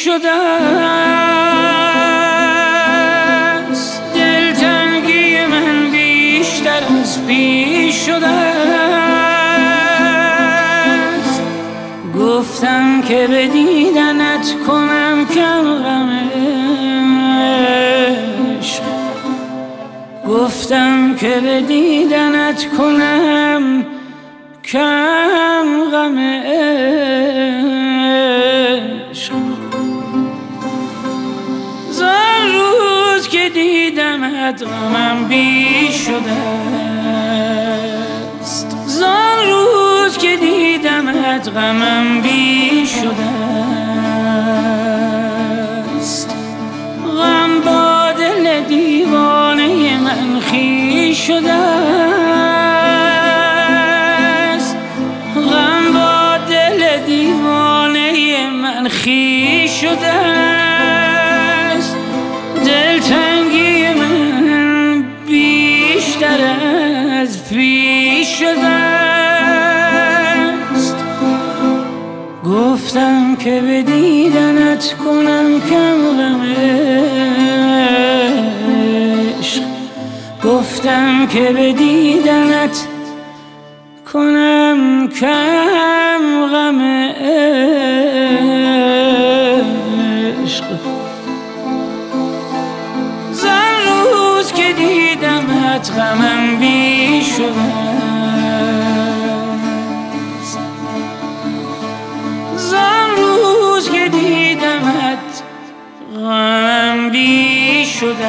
شده است، دلتنگی من بیشتر از پیش شده است. گفتم که به دیدنت کنم کم غم عشق، گفتم که به دیدنت کنم کم غم عشق. زان روز که دیدمت غمم بیش شده است، زان روز که دیدمت غمم بیش شده است. غم با دل دیوانه من خویش شده است، غم با دل دیوانه من خویش شده است. دلتنگی من بیشتر از پیش شده است. گفتم که به دیدنت کنم کم غم عشق، گفتم که به دیدنت کنم کم غم عشق. زان روز که دیدمت غمم بیش شده است، زان روز که دیدمت غمم بیش شده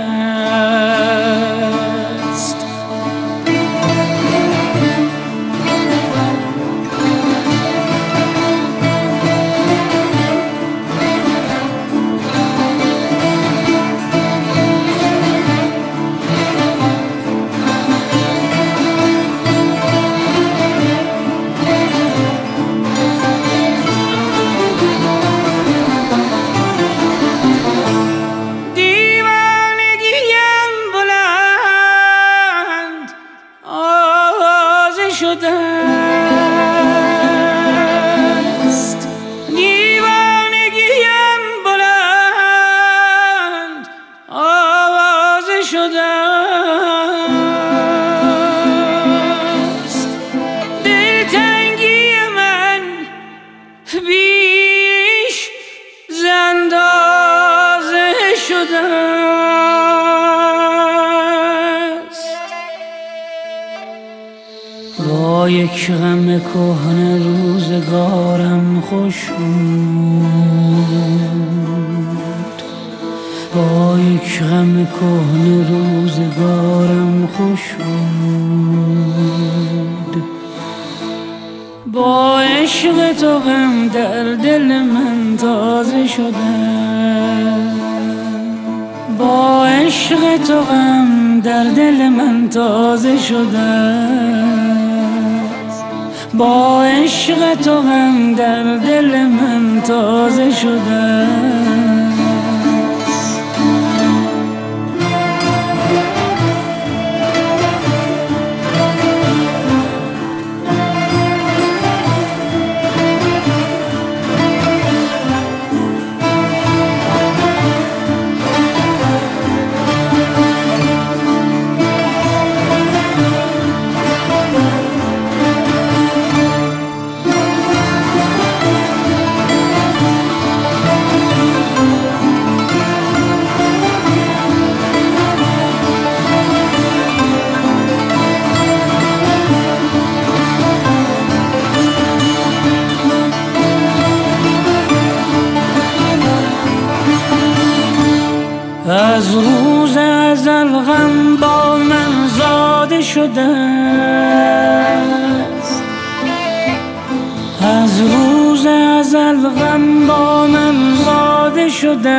است. شده است، دیوانگیم بلند آواز شده است. دلتنگی من بیش ز اندازه شده است. با یک غم کهنه روزگارم خوش بود، با یک غم کهنه روزگارم خوش بود. با عشق تو غم در دل من تازه شده، با عشق تو غم در دل من تازه شده، با عشق تو غم در دل من تازه شده. از روز ازل غم با من زاده شده است، از روز ازل غم با من زاده شده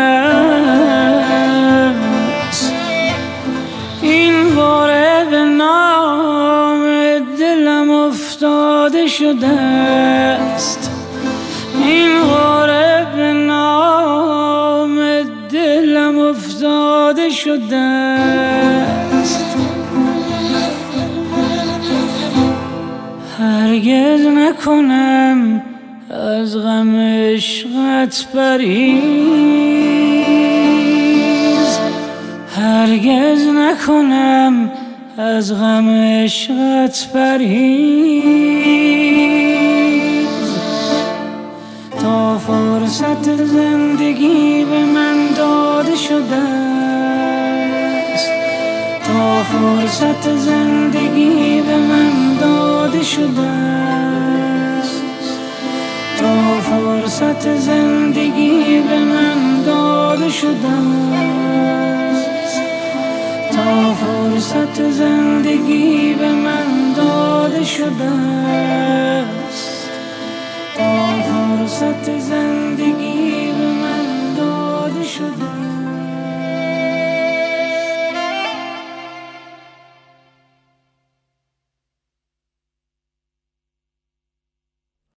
است. این باره به نام دلم افتاده شده است، این باره به نام دلم افتاده شده است. هرگز نکنم از غم عشقت پریز، هرگز نکنم از غم عشقت پریز. تا فرصت زندگی به من داده شده است، تا فرصت زندگی به من داده شده است، تا فرصت زندگی به من داده شده است، تا فرصت زندگی به من داده شده است، تا فرصت زندگی